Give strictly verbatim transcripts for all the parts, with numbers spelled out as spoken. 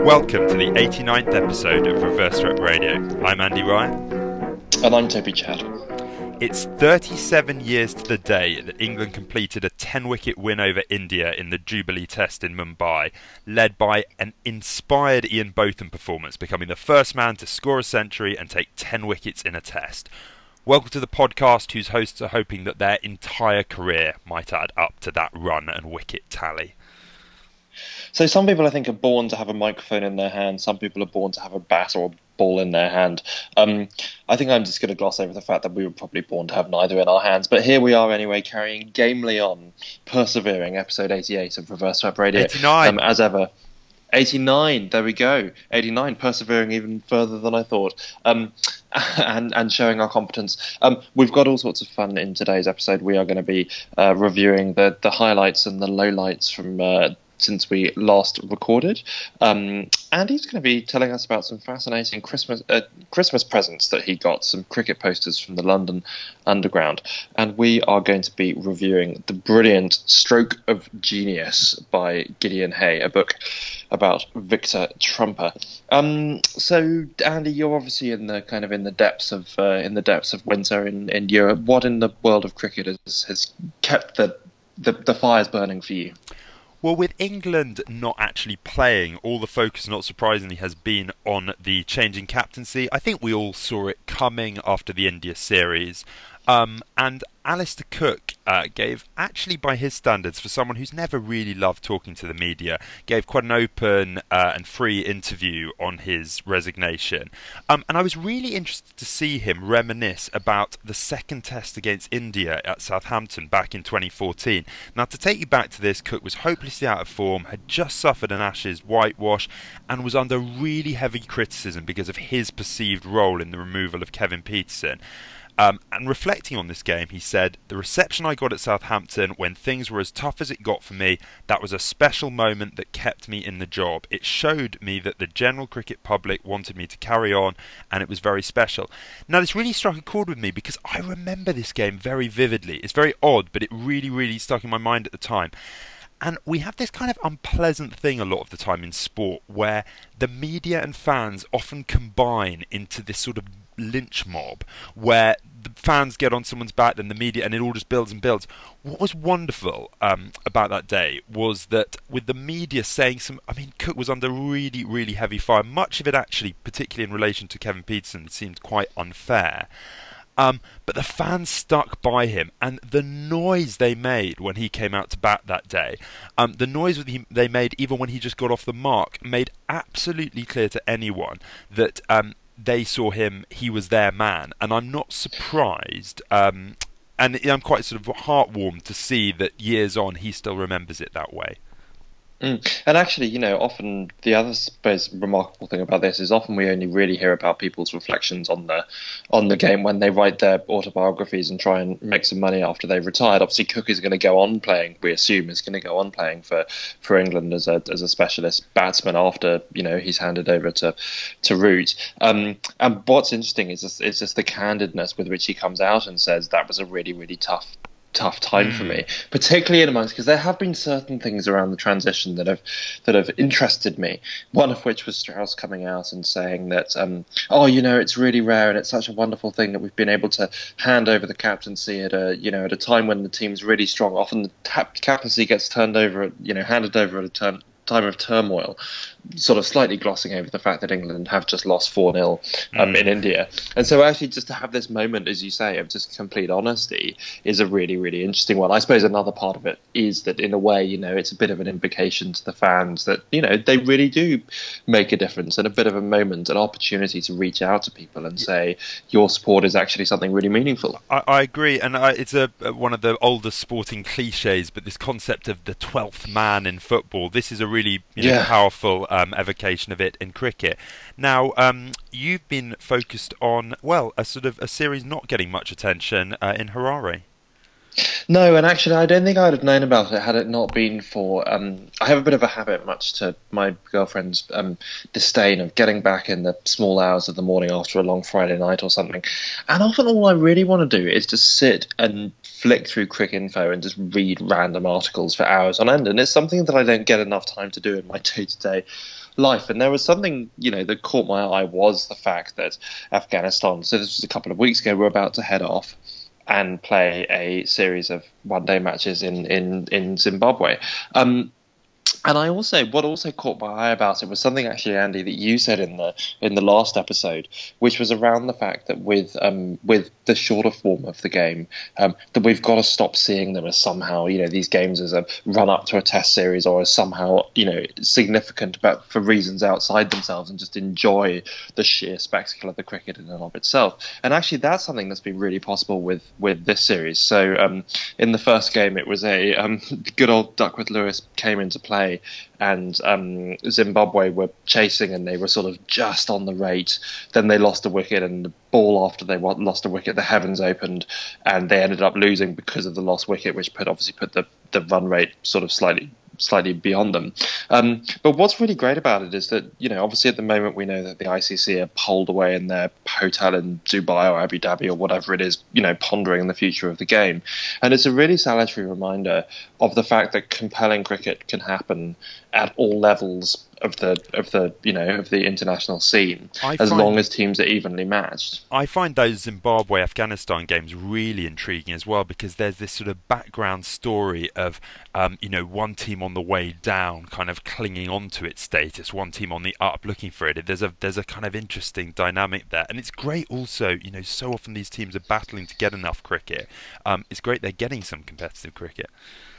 Welcome to the eighty-ninth episode of Reverse Rep Radio. I'm Andy Ryan. And I'm Toby Chad. It's thirty-seven years to the day that England completed a ten-wicket win over India in the Jubilee Test in Mumbai, led by an inspired Ian Botham performance, becoming the first man to score a century and take ten wickets in a Test. Welcome to the podcast whose hosts are hoping that their entire career might add up to that run and wicket tally. So some people, I think, are born to have a microphone in their hand. Some people are born to have a bat or a ball in their hand. Um, I think I'm just going to gloss over the fact that we were probably born to have neither in our hands. But here we are anyway, carrying gamely on, persevering, episode eighty-eight of Reverse Rep Radio. eighty-nine. Um, as ever. eighty-nine, there we go. eighty-nine, persevering even further than I thought. Um, and, and showing our competence. Um, we've got all sorts of fun in today's episode. We are going to be uh, reviewing the, the highlights and the lowlights from uh, since we last recorded. Um, and he's going to be telling us about some fascinating Christmas uh, Christmas presents that he got, some cricket posters from the London Underground. And we are going to be reviewing the brilliant Stroke of Genius by Gideon Hay, a book about Victor Trumper. Um, so, Andy, you're obviously in the kind of in the depths of uh, in the depths of winter in, in Europe. What in the world of cricket has, has kept the, the the fires burning for you? Well, with England not actually playing, all the focus, not surprisingly, has been on the changing captaincy. I think we all saw it coming after the India series. Um, and Alistair Cook uh, gave, actually by his standards, for someone who's never really loved talking to the media, gave quite an open uh, and free interview on his resignation. Um, and I was really interested to see him reminisce about the second test against India at Southampton back in twenty fourteen. Now, to take you back to this, Cook was hopelessly out of form, had just suffered an Ashes whitewash, and was under really heavy criticism because of his perceived role in the removal of Kevin Pietersen. Um, and reflecting on this game, he said, "The reception I got at Southampton when things were as tough as it got for me, that was a special moment that kept me in the job. It showed me that the general cricket public wanted me to carry on, and it was very special." Now, this really struck a chord with me because I remember this game very vividly. It's very odd, but it really, really stuck in my mind at the time. And we have this kind of unpleasant thing a lot of the time in sport where the media and fans often combine into this sort of lynch mob where the fans get on someone's back, then the media, and it all just builds and builds. What was wonderful um, about that day was that with the media saying some, I mean, Cook was under really, really heavy fire. Much of it actually, particularly in relation to Kevin Pietersen, seemed quite unfair. Um, but the fans stuck by him, and the noise they made when he came out to bat that day, um, the noise that he, they made even when he just got off the mark, made absolutely clear to anyone that um, they saw him, he was their man. And I'm not surprised, um, and I'm quite sort of heartwarmed to see that years on he still remembers it that way. Mm. And actually, you know, often the other suppose remarkable thing about this is often we only really hear about people's reflections on the on the game when they write their autobiographies and try and make some money after they've retired. Obviously, Cook is going to go on playing. We assume is going to go on playing for, for England as a as a specialist batsman after you know he's handed over to to Root. Um, and what's interesting is just, is just the candidness with which he comes out and says that was a really really tough. tough time for me, particularly in amongst, because there have been certain things around the transition that have that have interested me. One of which was Strauss coming out and saying that, um, oh, you know, it's really rare and it's such a wonderful thing that we've been able to hand over the captaincy at a, you know, at a time when the team's really strong. Often the tap- captaincy gets turned over, at, you know, handed over at a turn. time of turmoil, sort of slightly glossing over the fact that England have just lost four nil um, mm. in India. And so actually just to have this moment, as you say, of just complete honesty is a really, really interesting one. I suppose another part of it is that in a way, you know, it's a bit of an invocation to the fans that, you know, they really do make a difference and a bit of a moment, an opportunity to reach out to people and say your support is actually something really meaningful. I, I agree. And I, it's a one of the older sporting cliches, but this concept of the twelfth man in football, this is a really really you know, yeah. powerful um, evocation of it in cricket. Now, um, you've been focused on, well, a sort of a series not getting much attention uh, in Harare. No, and actually I don't think I'd have known about it had it not been for... Um, I have a bit of a habit, much to my girlfriend's um, disdain, of getting back in the small hours of the morning after a long Friday night or something. And often all I really want to do is just sit and flick through Cricinfo and just read random articles for hours on end. And it's something that I don't get enough time to do in my day-to-day life. And there was something, you know, that caught my eye was the fact that Afghanistan, so this was a couple of weeks ago, we're about to head off and play a series of one-day matches in, in, in Zimbabwe. Um, And I also, what also caught my eye about it was something actually, Andy, that you said in the in the last episode, which was around the fact that with um, with the shorter form of the game, um, that we've got to stop seeing them as somehow, you know, these games as a run up to a test series or as somehow, you know, significant, but for reasons outside themselves, and just enjoy the sheer spectacle of the cricket in and of itself. And actually, that's something that's been really possible with with this series. So um, in the first game, it was a um, good old Duckworth Lewis came into play. And um, Zimbabwe were chasing, and they were sort of just on the rate. Then they lost a wicket, and the ball after they lost a wicket, the heavens opened, and they ended up losing because of the lost wicket, which put obviously put the, the run rate sort of slightly slightly beyond them. Um, but what's really great about it is that, you know, obviously at the moment we know that the I C C are holed away in their hotel in Dubai or Abu Dhabi or whatever it is, you know, pondering the future of the game. And it's a really salutary reminder of the fact that compelling cricket can happen at all levels of the of the you know of the international scene, I as find, long as teams are evenly matched. I find those Zimbabwe Afghanistan games really intriguing as well, because there's this sort of background story of um, you know one team on the way down kind of clinging on to its status, one team on the up looking for it. There's a there's a kind of interesting dynamic there, and it's great also, you know so often these teams are battling to get enough cricket. Um, it's great they're getting some competitive cricket.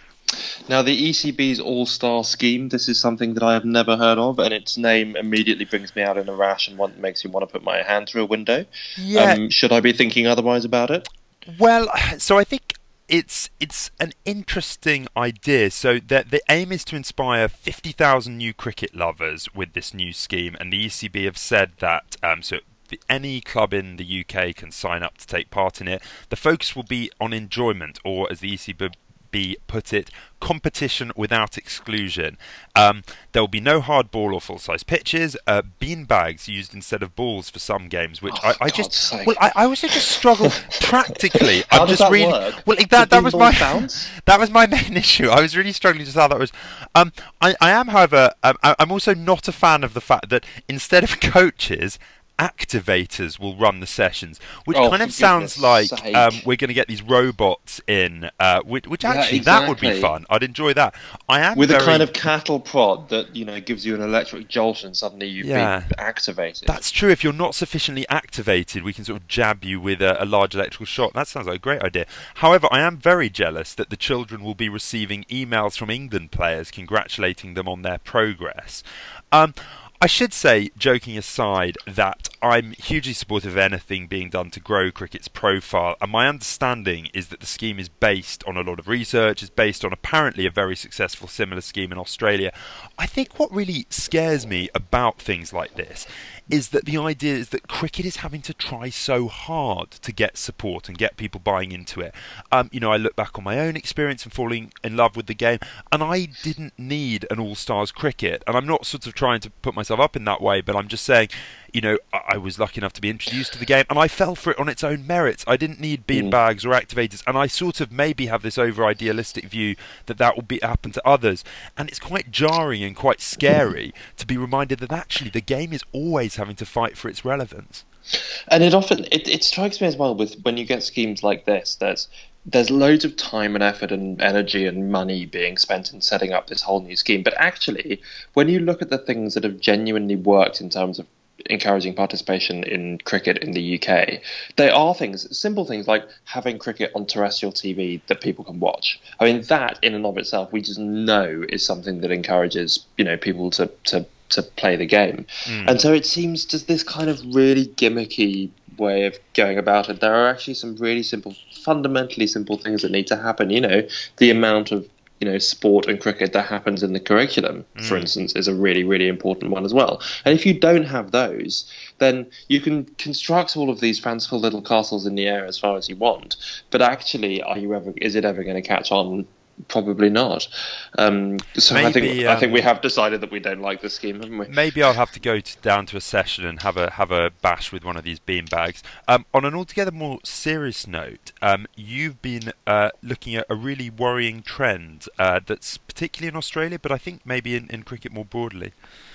Now, the E C B's All-Star scheme, this is something that I have never heard of, and its name immediately brings me out in a rash and one, makes me want to put my hand through a window. Yeah. Um, should I be thinking otherwise about it? Well, so I think it's it's an interesting idea. So the, the aim is to inspire fifty thousand new cricket lovers with this new scheme, and the E C B have said that um, so any club in the U K can sign up to take part in it. The focus will be on enjoyment, or as the E C B B put it, competition without exclusion. Um, there will be no hard ball or full-size pitches. Uh, bean bags used instead of balls for some games, which oh, I, I just sake. well, I, I also just struggle practically. How I'm does just that really work? well. That that was my bounce? that was my main issue. I was really struggling just how that was. Um, I, I am, however, um, I, I'm also not a fan of the fact that instead of coaches, activators will run the sessions, which oh, kind of sounds like um, we're going to get these robots in, uh, which, which yeah, actually exactly. that would be fun. I'd enjoy that. I am with very... a kind of cattle prod that you know gives you an electric jolt, and suddenly you've yeah. been activated. That's true. If you're not sufficiently activated, we can sort of jab you with a, a large electrical shock. That sounds like a great idea. However, I am very jealous that the children will be receiving emails from England players congratulating them on their progress. Um, I should say, joking aside, that I'm hugely supportive of anything being done to grow cricket's profile, and my understanding is that the scheme is based on a lot of research, is based on apparently a very successful similar scheme in Australia. I think what really scares me about things like this is that the idea is that cricket is having to try so hard to get support and get people buying into it. Um, you know, I look back on my own experience and falling in love with the game, and I didn't need an all-stars cricket, and I'm not sort of trying to put myself up in that way, but I'm just saying, you know, I was lucky enough to be introduced to the game, and I fell for it on its own merits. I didn't need bean bags or activators, and I sort of maybe have this over-idealistic view that that will be happen to others, and it's quite jarring and quite scary to be reminded that actually the game is always having to fight for its relevance. And it often it, it strikes me as well with when you get schemes like this, there's there's loads of time and effort and energy and money being spent in setting up this whole new scheme. But actually, when you look at the things that have genuinely worked in terms of encouraging participation in cricket in the U K, there are things, simple things like having cricket on terrestrial T V that people can watch. I mean, that in and of itself, we just know is something that encourages, you know, people to to to play the game. Mm. And so it seems just this kind of really gimmicky way of going about it. There are actually some really simple, fundamentally simple things that need to happen. You know, the amount of you know, sport and cricket that happens in the curriculum, mm. for instance, is a really, really important one as well. And if you don't have those, then you can construct all of these fanciful little castles in the air as far as you want. But actually, are you ever? Is it ever going to catch on? Probably not. Um, so maybe, I think um, I think we have decided that we don't like the scheme, haven't we? Maybe I'll have to go to, down to a session and have a have a bash with one of these beanbags. Um, on an altogether more serious note, um, you've been uh, looking at a really worrying trend uh, that's particularly in Australia, but I think maybe in, in cricket more broadly.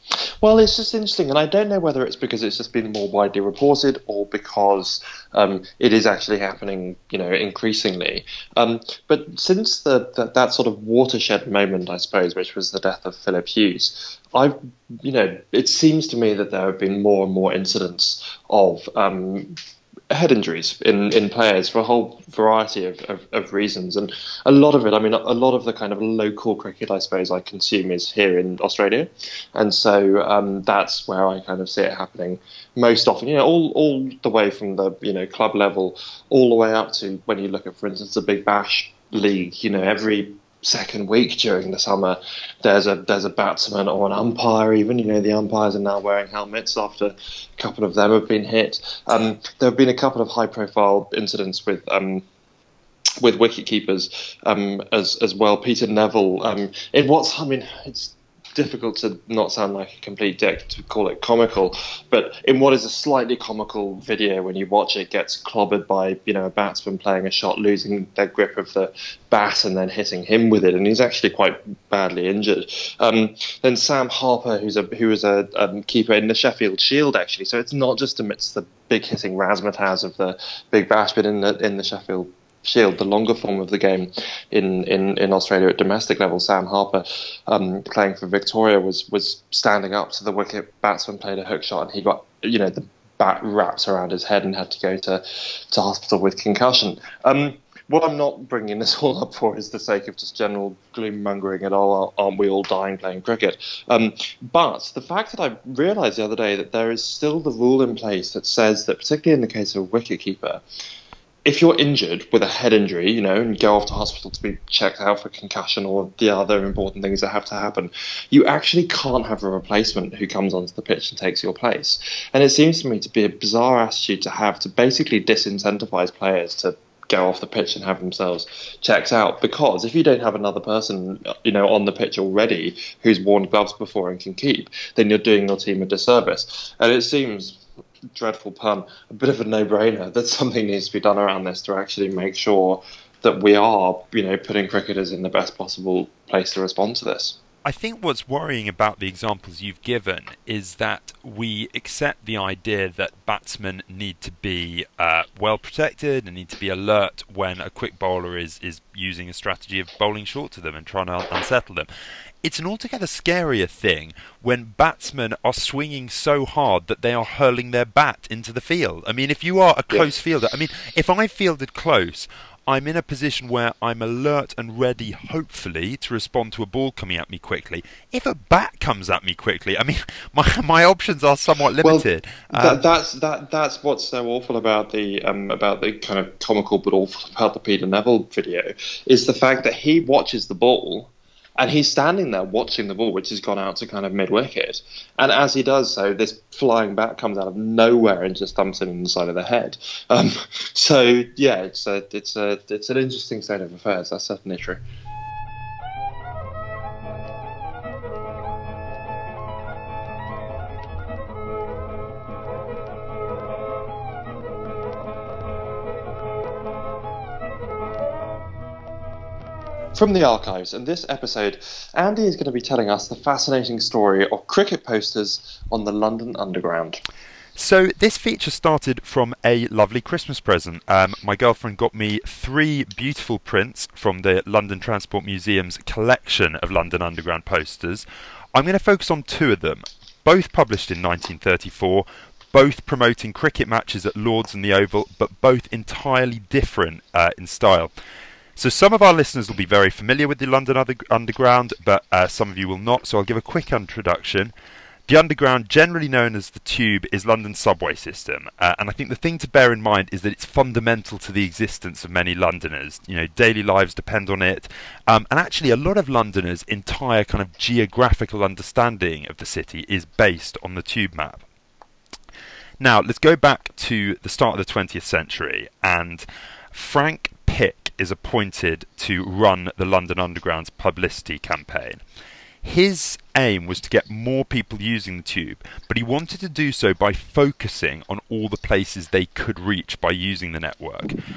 Well, it's just interesting, and I don't know whether it's because it's just been more widely reported or because um, it is actually happening, you know, increasingly. Um, but since the, the that sort of watershed moment, I suppose, which was the death of Philip Hughes, I've, you know, it seems to me that there have been more and more incidents of um, head injuries in, in players for a whole variety of, of, of reasons. And a lot of it, I mean, a lot of the kind of local cricket, I suppose, I consume is here in Australia. And so um, that's where I kind of see it happening most often, you know, all, all the way from the, you know, club level, all the way up to when you look at, for instance, the Big Bash League, you know, every second week during the summer there's a there's a batsman or an umpire, even, you know, the umpires are now wearing helmets after a couple of them have been hit. Um, there have been a couple of high profile incidents with um, with wicket keepers um, as as well. Peter Neville, um, in what's I mean it's difficult to not sound like a complete dick to call it comical, but in what is a slightly comical video, when you watch it, gets clobbered by, you know, a batsman playing a shot, losing their grip of the bat and then hitting him with it, and he's actually quite badly injured. Um, then Sam Harper, who's a who was a um, keeper in the Sheffield Shield, actually, so it's not just amidst the big hitting razzmatazz of the Big Bash, but in the in the Sheffield Shield, the longer form of the game in, in, in Australia at domestic level, Sam Harper, um, playing for Victoria, was was standing up to the wicket. Batsman played a hook shot, and he got, you know, the bat wrapped around his head and had to go to, to hospital with concussion. Um, what I'm not bringing this all up for is the sake of just general gloom mongering at all. Aren't we all dying playing cricket? Um, but the fact that I realised the other day that there is still the rule in place that says that, particularly in the case of a wicketkeeper, if you're injured with a head injury, you know, and go off to hospital to be checked out for concussion or the other important things that have to happen, you actually can't have a replacement who comes onto the pitch and takes your place. And it seems to me to be a bizarre attitude to have, to basically disincentivize players to go off the pitch and have themselves checked out, because if you don't have another person, you know, on the pitch already who's worn gloves before and can keep, then you're doing your team a disservice. And it seems, dreadful pun, a bit of a no-brainer that something needs to be done around this to actually make sure that we are, you know, putting cricketers in the best possible place to respond to this. I think what's worrying about the examples you've given is that we accept the idea that batsmen need to be uh, well protected and need to be alert when a quick bowler is, is using a strategy of bowling short to them and trying to unsettle them. It's an altogether scarier thing when batsmen are swinging so hard that they are hurling their bat into the field. I mean, if you are a close yeah. fielder, I mean, if I fielded close, I'm in a position where I'm alert and ready, hopefully, to respond to a ball coming at me quickly. If a bat comes at me quickly, I mean, my my options are somewhat limited. Well, that, um, that's that that's what's so awful about the um, about the kind of comical but awful about the Peter Neville video, is the fact that he watches the ball. And he's standing there watching the ball, which has gone out to kind of mid-wicket. And as he does so, this flying bat comes out of nowhere and just thumps him in the side of the head. Um, so, yeah, it's a, it's a, it's an interesting state of affairs. That's certainly true. From the archives, in this episode, Andy is going to be telling us the fascinating story of cricket posters on the London Underground. So this feature started from a lovely Christmas present. Um, my girlfriend got me three beautiful prints from the London Transport Museum's collection of London Underground posters. I'm going to focus on two of them, both published in nineteen thirty-four, both promoting cricket matches at Lord's and the Oval, but both entirely different uh, in style. So some of our listeners will be very familiar with the London Underground, but uh, some of you will not, so I'll give a quick introduction. The Underground, generally known as the Tube, is London's subway system, uh, and I think the thing to bear in mind is that it's fundamental to the existence of many Londoners. You know, daily lives depend on it, um, and actually a lot of Londoners' entire kind of geographical understanding of the city is based on the Tube map. Now, let's go back to the start of the twentieth century, and Frank Pick is appointed to run the London Underground's publicity campaign. His aim was to get more people using the Tube, but he wanted to do so by focusing on all the places they could reach by using the network.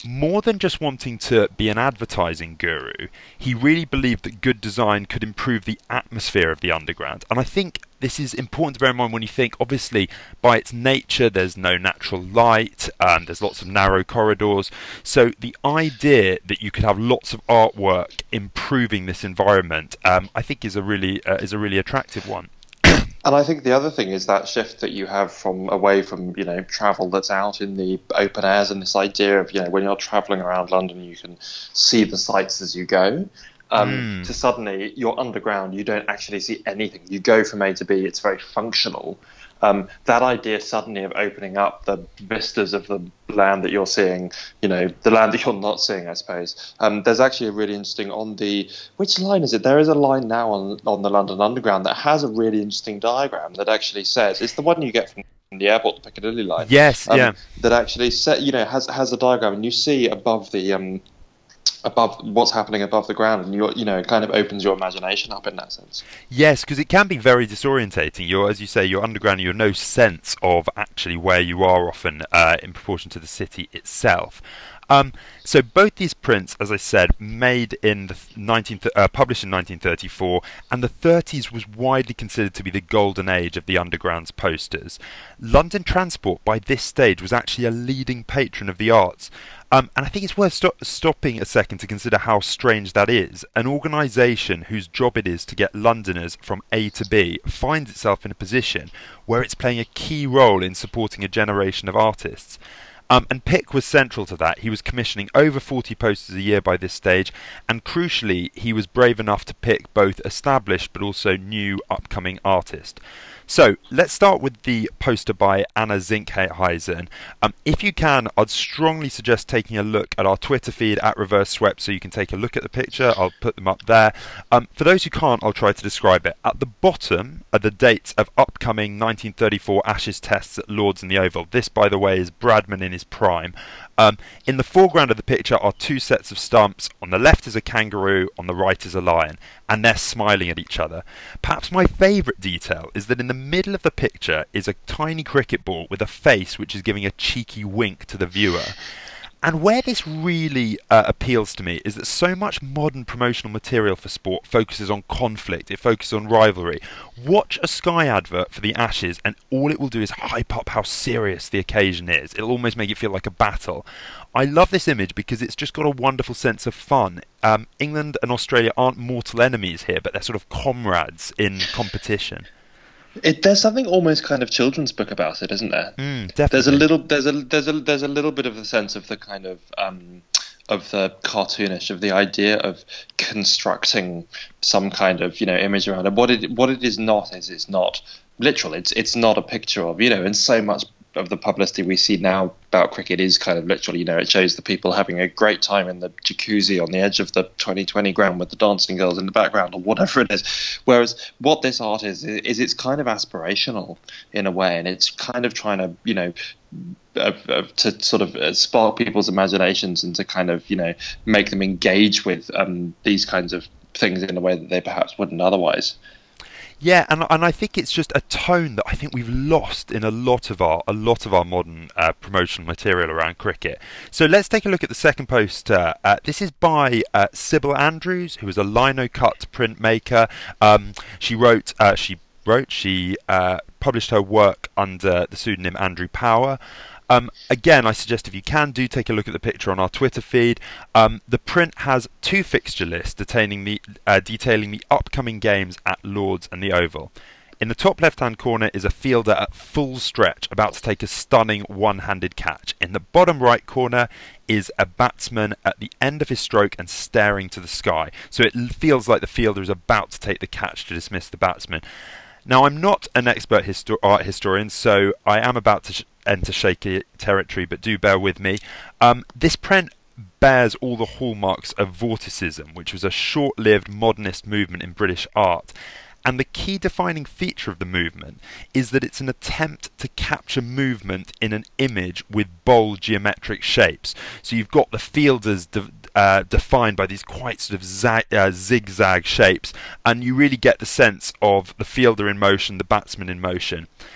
more than just wanting to be an advertising guru, he really believed that good design could improve the atmosphere of the underground. And I think this is important to bear in mind when you think, obviously, by its nature, there's no natural light, um, there's lots of narrow corridors. So the idea that you could have lots of artwork improving this environment, um, I think, is a really uh, is a really attractive one. And I think the other thing is that shift that you have from away from, you know, travel that's out in the open airs, and this idea of, you know, when you're traveling around London, you can see the sights as you go. Um, mm. To suddenly you're underground, you don't actually see anything. You go from A to B, it's very functional. Um, that idea suddenly of opening up the vistas of the land that you're seeing, you know, the land that you're not seeing, I suppose. Um, there's actually a really interesting on the, which line is it? There is a line now on on the London Underground that has a really interesting diagram that actually says, it's the one you get from the airport, the Piccadilly line. Yes, um, yeah. That actually, set, you know, has has a diagram, and you see above the um, above what's happening above the ground, and you you know, it kind of opens your imagination up in that sense. Yes, because it can be very disorientating. You're, as you say, you're underground, you have no sense of actually where you are often uh, in proportion to the city itself. Um, so both these prints, as I said, made in the nineteen uh, published in nineteen thirty-four, and the thirties was widely considered to be the golden age of the underground's posters. London Transport, by this stage, was actually a leading patron of the arts. Um, and I think it's worth sto- stopping a second to consider how strange that is. An organisation whose job it is to get Londoners from A to B finds itself in a position where it's playing a key role in supporting a generation of artists. Um, and Pick was central to that. He was commissioning over forty posters a year by this stage, and crucially, he was brave enough to pick both established but also new upcoming artists. So let's start with the poster by Anna Zinkhuizen. Um, if you can, I'd strongly suggest taking a look at our Twitter feed at Reverse Swept so you can take a look at the picture. I'll put them up there. Um, for those who can't, I'll try to describe it. At the bottom are the dates of upcoming nineteen thirty-four Ashes tests at Lords and the Oval. This, by the way, is Bradman in his prime. Um, in the foreground of the picture are two sets of stumps. On the left is a kangaroo, on the right is a lion, and they're smiling at each other. Perhaps my favourite detail is that in the middle of the picture is a tiny cricket ball with a face which is giving a cheeky wink to the viewer. And where this really uh, appeals to me is that so much modern promotional material for sport focuses on conflict, it focuses on rivalry. Watch a Sky advert for the Ashes and all it will do is hype up how serious the occasion is. It'll almost make it feel like a battle. I love this image because it's just got a wonderful sense of fun. Um, England and Australia aren't mortal enemies here, but they're sort of comrades in competition. It, there's something almost kind of children's book about it, isn't there? Mm, definitely. There's a little, there's a, there's a, there's a little bit of the sense of the kind of, um, of the cartoonish, of the idea of constructing some kind of, you know, image around it. What it, what it is not is it's not literal. It's, it's not a picture of, you know, and so much of the publicity we see now about cricket is kind of literal. You know, it shows the people having a great time in the jacuzzi on the edge of the twenty twenty ground with the dancing girls in the background or whatever it is. Whereas what this art is, is it's kind of aspirational in a way, and it's kind of trying to, you know, uh, uh, to sort of uh, spark people's imaginations and to kind of, you know, make them engage with um, these kinds of things in a way that they perhaps wouldn't otherwise. Yeah, and and I think it's just a tone that I think we've lost in a lot of our a lot of our modern uh, promotional material around cricket. So let's take a look at the second poster. Uh, this is by uh, Sybil Andrews, who is a lino cut printmaker. Um, she wrote uh, she wrote she uh, published her work under the pseudonym Andrew Power. Um, again, I suggest if you can, do take a look at the picture on our Twitter feed. Um, the print has two fixture lists detailing the, uh, detailing the upcoming games at Lords and the Oval. In the top left-hand corner is a fielder at full stretch about to take a stunning one-handed catch. In the bottom right corner is a batsman at the end of his stroke and staring to the sky. So it feels like the fielder is about to take the catch to dismiss the batsman. Now, I'm not an expert histo- art historian, so I am about to sh- enter shaky territory, but do bear with me. Um, this print bears all the hallmarks of Vorticism, which was a short-lived modernist movement in British art. And the key defining feature of the movement is that it's an attempt to capture movement in an image with bold geometric shapes. So you've got the fielders de- uh, defined by these quite sort of zag- uh, zigzag shapes, and you really get the sense of the fielder in motion, the batsman in motion.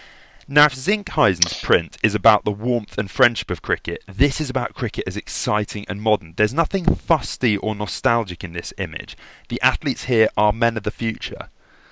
Now, if Zinkheisen's print is about the warmth and friendship of cricket, this is about cricket as exciting and modern. There's nothing fusty or nostalgic in this image. The athletes here are men of the future.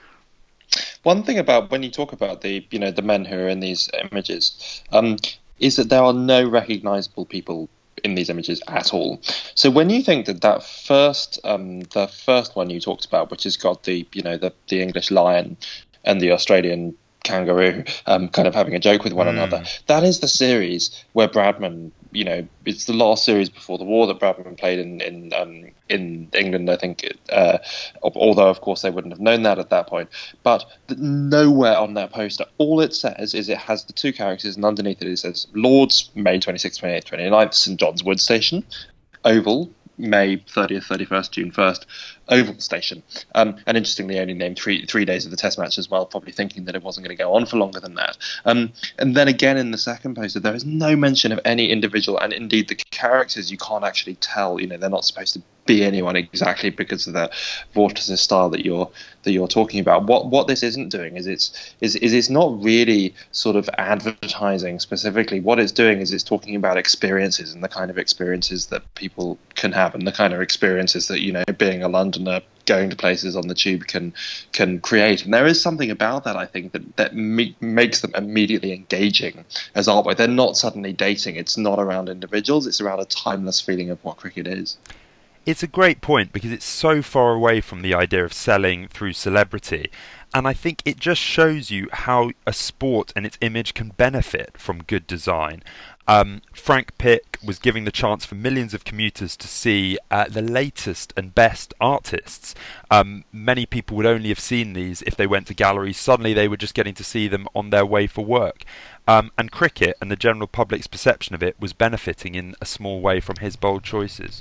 One thing about when you talk about the you know the men who are in these images um, is that there are no recognisable people in these images at all. So when you think that that first um, the first one you talked about, which has got the you know the the English lion and the Australian kangaroo um, kind of having a joke with one mm. another, that is the series where Bradman, you know, it's the last series before the war that Bradman played in in um, in England, I think. Uh, although, of course, they wouldn't have known that at that point. But nowhere on that poster, all it says is it has the two characters, and underneath it it says Lords, May twenty-sixth, twenty-eighth, twenty-ninth, St John's Wood Station, Oval, May thirtieth, thirty-first, June first, Oval Station. Um, and interestingly, only named three three days of the Test match as well, probably thinking that it wasn't going to go on for longer than that. Um, and then again in the second poster, there is no mention of any individual, and indeed the characters you can't actually tell. You know, they're not supposed to be anyone exactly because of that vorticist style that you're that you're talking about. What what this isn't doing is it's is is it's not really sort of advertising specifically. What it's doing is it's talking about experiences and the kind of experiences that people can have and the kind of experiences that, you know, being a Londoner, going to places on the tube can can create. And there is something about that, I think, that that me- makes them immediately engaging as artwork. They're not suddenly dating. It's not around individuals. It's around a timeless feeling of what cricket is. It's a great point because it's so far away from the idea of selling through celebrity. And I think it just shows you how a sport and its image can benefit from good design. Um, Frank Pick was giving the chance for millions of commuters to see uh, the latest and best artists. Um, many people would only have seen these if they went to galleries. Suddenly they were just getting to see them on their way for work. Um, and cricket and the general public's perception of it was benefiting in a small way from his bold choices.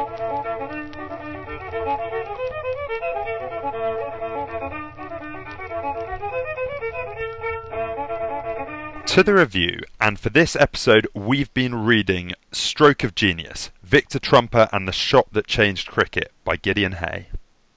To the review, and for this episode we've been reading Stroke of Genius, Victor Trumper and the Shot That Changed Cricket by Gideon Haigh.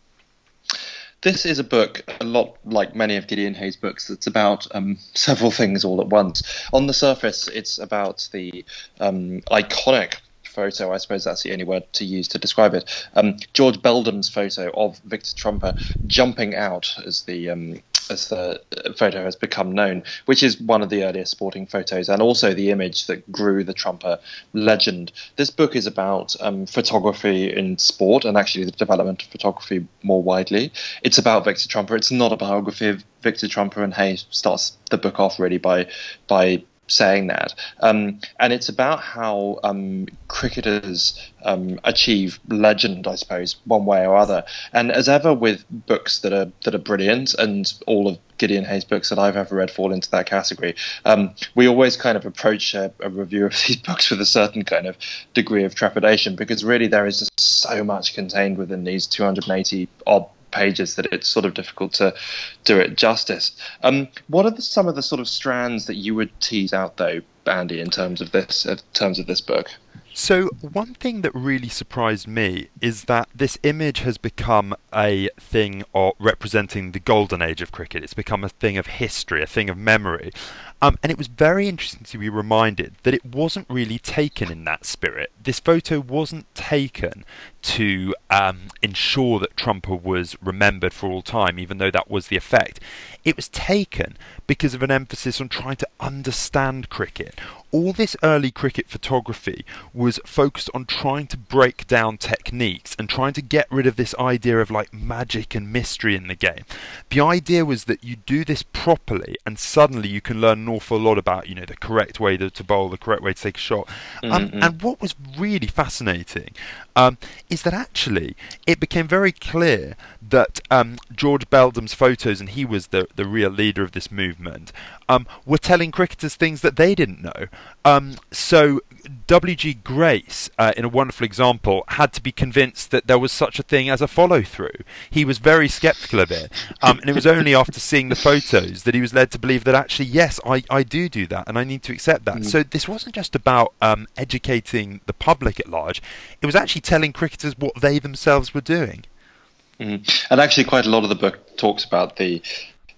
This is a book, a lot like many of Gideon Haigh's books, that's about um, several things all at once. On the surface, it's about the um, iconic photo, I suppose that's the only word to use to describe it, um, George Beldham's photo of Victor Trumper jumping out, as the um, as the photo has become known, which is one of the earliest sporting photos and also the image that grew the Trumper legend. This book is about um, photography in sport and actually the development of photography more widely. It's about Victor Trumper. It's not a biography of Victor Trumper, and Haigh starts the book off really by by saying that. Um, and it's about how um, cricketers um, achieve legend, I suppose, one way or other. And as ever with books that are that are brilliant, and all of Gideon Haigh's books that I've ever read fall into that category, um, we always kind of approach a, a review of these books with a certain kind of degree of trepidation, because really there is just so much contained within these two hundred eighty odd pages that it's sort of difficult to do it justice. Um, what are the, some of the sort of strands that you would tease out, though, Andy, in terms of this, in terms of this book? So one thing that really surprised me is that this image has become a thing of representing the golden age of cricket. It's become a thing of history, a thing of memory. Um, and it was very interesting to be reminded that it wasn't really taken in that spirit. This photo wasn't taken to um, ensure that Trumper was remembered for all time, even though that was the effect. It was taken because of an emphasis on trying to understand cricket. All this early cricket photography was focused on trying to break down techniques and trying to get rid of this idea of like magic and mystery in the game. The idea was that you do this properly and suddenly you can learn an awful lot about, you know, the correct way to, to bowl, the correct way to take a shot. Mm-hmm. Um, and what was really fascinating um, is that actually it became very clear that um, George Beldham's photos, and he was the, the real leader of this movement, um, were telling cricketers things that they didn't know. Um, so W G Grace, uh, in a wonderful example, had to be convinced that there was such a thing as a follow-through. He was very sceptical of it, um, and it was only after seeing the photos that he was led to believe that actually, yes, I, I do do that, and I need to accept that. Mm. So this wasn't just about um, educating the public at large, it was actually telling cricketers what they themselves were doing. Mm. And actually quite a lot of the book talks about the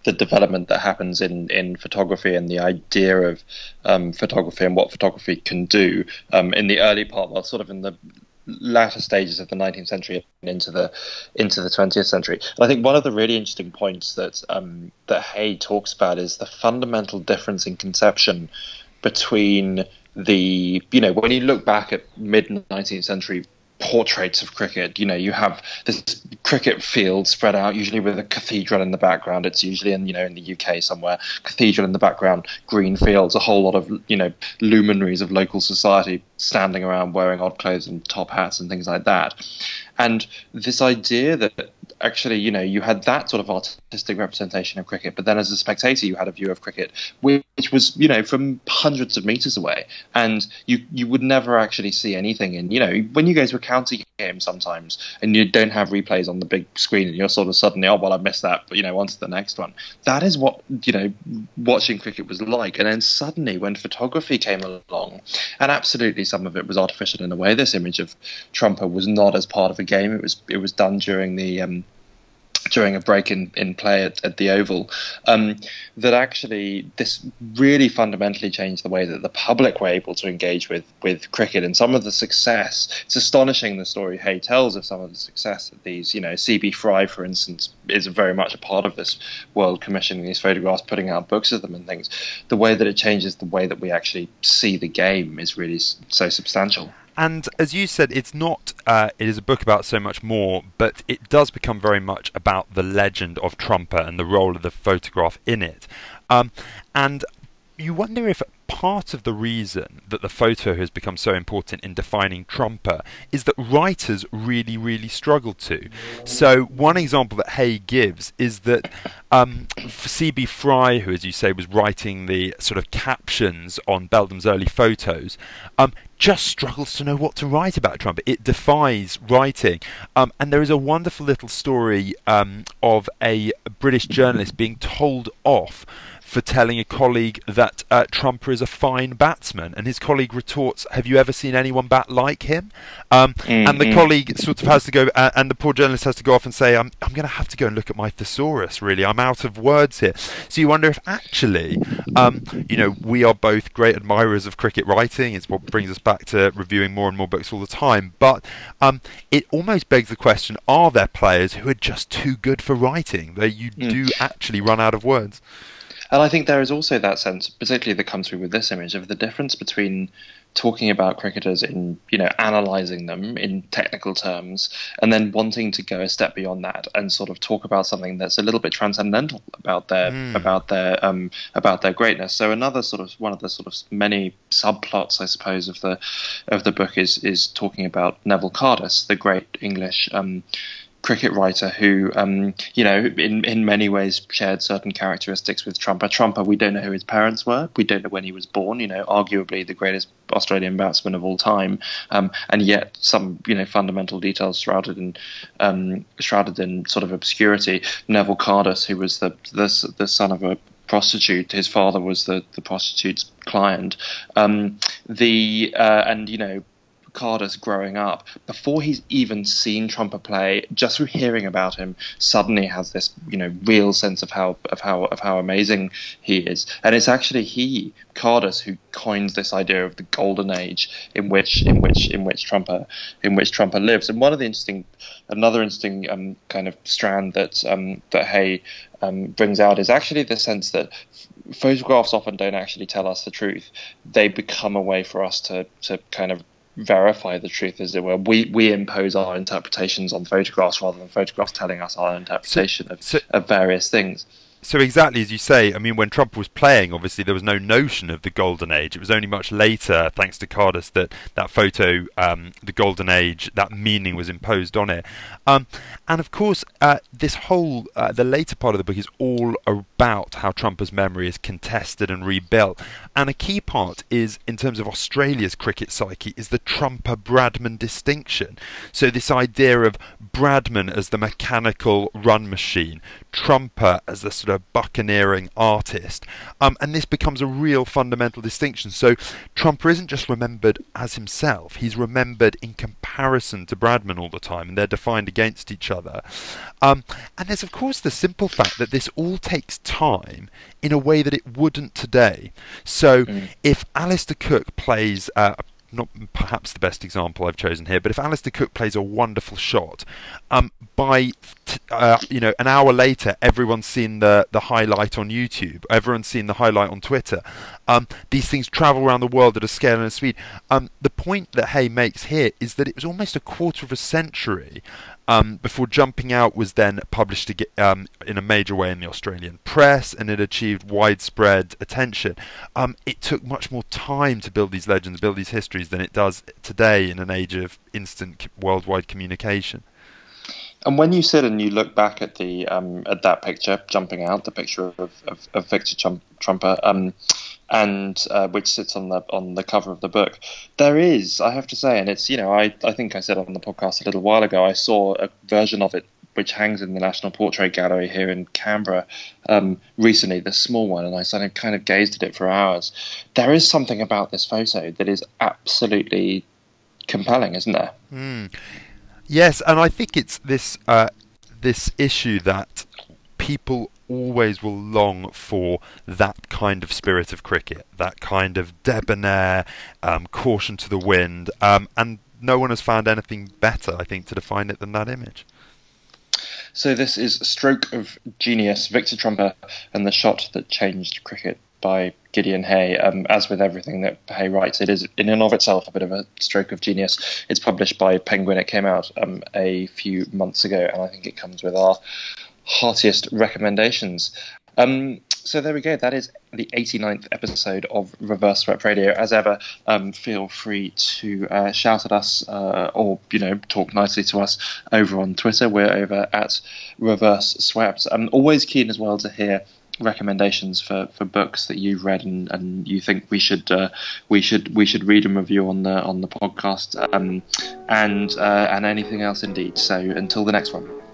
the development that happens in, in photography and the idea of um, photography and what photography can do um, in the early part, well, sort of in the latter stages of the nineteenth century and into the into the twentieth century. And I think one of the really interesting points that um, that Hay talks about is the fundamental difference in conception between the, you know, when you look back at mid nineteenth century portraits of cricket, you know, you have this cricket field spread out, usually with a cathedral in the background. It's usually in, you know, in the U K somewhere, cathedral in the background, green fields, a whole lot of, you know, luminaries of local society standing around wearing odd clothes and top hats and things like that. And this idea that actually, you know, you had that sort of artistic representation of cricket, but then as a spectator, you had a view of cricket which was, you know, from hundreds of meters away, and you you would never actually see anything. And, you know, when you go to a county game sometimes and you don't have replays on the big screen and you're sort of suddenly, oh, well, I missed that, but, you know, on to the next one. That is what, you know, watching cricket was like. And then suddenly when photography came along, and absolutely some of it was artificial in a way, this image of Trumper was not as part of a game. It was it was done during the um, during a break in, in play at, at the Oval, um, that actually this really fundamentally changed the way that the public were able to engage with, with cricket, and some of the success. It's astonishing, the story Hay tells of some of the success that these, you know, C B Fry, for instance, is very much a part of this world, commissioning these photographs, putting out books of them and things. The way that it changes the way that we actually see the game is really so substantial. And as you said, it's not, uh, it is a book about so much more, but it does become very much about the legend of Trumper and the role of the photograph in it. Um, and you wonder if part of the reason that the photo has become so important in defining Trumper is that writers really, really struggled to. So one example that Hay gives is that um, C B Fry, who, as you say, was writing the sort of captions on Beldham's early photos, um, just struggles to know what to write about Trumper. It defies writing. Um, and there is a wonderful little story um, of a British journalist being told off for telling a colleague that uh, Trumper is a fine batsman, and his colleague retorts, "Have you ever seen anyone bat like him?" Um, mm-hmm. And the colleague sort of has to go, uh, and the poor journalist has to go off and say, "I'm, I'm going to have to go and look at my thesaurus. Really, I'm out of words here." So you wonder if actually, um, you know, we are both great admirers of cricket writing. It's what brings us back to reviewing more and more books all the time. But um, it almost begs the question: are there players who are just too good for writing? That you mm. do actually run out of words? And I think there is also that sense, particularly that comes through with this image, of the difference between talking about cricketers in, you know, analysing them in technical terms, and then wanting to go a step beyond that and sort of talk about something that's a little bit transcendental about their mm. about their um, about their greatness. So another sort of one of the sort of many subplots, I suppose, of the of the book is is talking about Neville Cardus, the great English Um, cricket writer who, um, you know, in, in many ways shared certain characteristics with Trumper. Trumper, we don't know who his parents were. We don't know when he was born, you know, arguably the greatest Australian batsman of all time. Um, and yet some, you know, fundamental details shrouded in, um, shrouded in sort of obscurity. Neville Cardus, who was the, the, the son of a prostitute. His father was the, the prostitute's client. Um, the, uh, and, you know, Cardus growing up, before he's even seen Trumper play, just through hearing about him, suddenly has this, you know, real sense of how of how of how amazing he is. And it's actually he, Cardus, who coins this idea of the golden age in which in which in which Trumper in which Trumper lives. And one of the interesting, another interesting um, kind of strand that um, that Hay um, brings out is actually the sense that photographs often don't actually tell us the truth. They become a way for us to to kind of verify the truth, as it were. We we impose our interpretations on photographs rather than photographs telling us our interpretation so, of, so, of various things. So exactly as you say, I mean, when Trump was playing, obviously there was no notion of the golden age. It was only much later, thanks to Cardus, that that photo, um, the golden age, that meaning was imposed on it. Um, and of course, uh, this whole, uh, the later part of the book is all about how Trumper's memory is contested and rebuilt. And a key part is, in terms of Australia's cricket psyche, is the Trumper-Bradman distinction. So this idea of Bradman as the mechanical run machine, Trumper as the sort sort of buccaneering artist. Um, and this becomes a real fundamental distinction. So Trumper isn't just remembered as himself, he's remembered in comparison to Bradman all the time, and they're defined against each other. Um, and there's, of course, the simple fact that this all takes time in a way that it wouldn't today. So mm. if Alistair Cook plays... Uh, not perhaps the best example I've chosen here, but if Alistair Cook plays a wonderful shot, um, by t- uh, you know an hour later, everyone's seen the the highlight on YouTube, everyone's seen the highlight on Twitter. Um, these things travel around the world at a scale and a speed. Um, the point that Hay makes here is that it was almost a quarter of a century um, before Jumping Out was then published to get, um, in a major way in the Australian press, and it achieved widespread attention. Um, it took much more time to build these legends, build these histories, than it does today in an age of instant worldwide communication. And when you sit and you look back at the um, at that picture, Jumping Out, the picture of, of, of Victor Trump, Trumper, um, and uh, which sits on the on the cover of the book, there is, I have to say, and it's, you know, I, I think I said on the podcast a little while ago, I saw a version of it which hangs in the National Portrait Gallery here in Canberra um, recently, the small one, and I sort of kind of gazed at it for hours. There is something about this photo that is absolutely compelling, isn't there? Mm. Yes, and I think it's this uh, this issue that people always will long for that kind of spirit of cricket, that kind of debonair, um, caution to the wind, um, and no one has found anything better, I think, to define it than that image. So this is Stroke of Genius, Victor Trumper and the Shot That Changed Cricket by Gideon Hay. Um, as with everything that Hay writes, it is in and of itself a bit of a stroke of genius. It's published by Penguin. It came out um, a few months ago, and I think it comes with our heartiest recommendations. Um, so there we go. That is the eighty-ninth episode of Reverse Swept Radio. As ever, um, feel free to uh, shout at us uh, or, you know, talk nicely to us over on Twitter. We're over at Reverse Swept. I'm always keen as well to hear recommendations for, for books that you've read and, and you think we should uh, we should we should read and review on the on the podcast, um, and uh, and anything else indeed. So until the next one.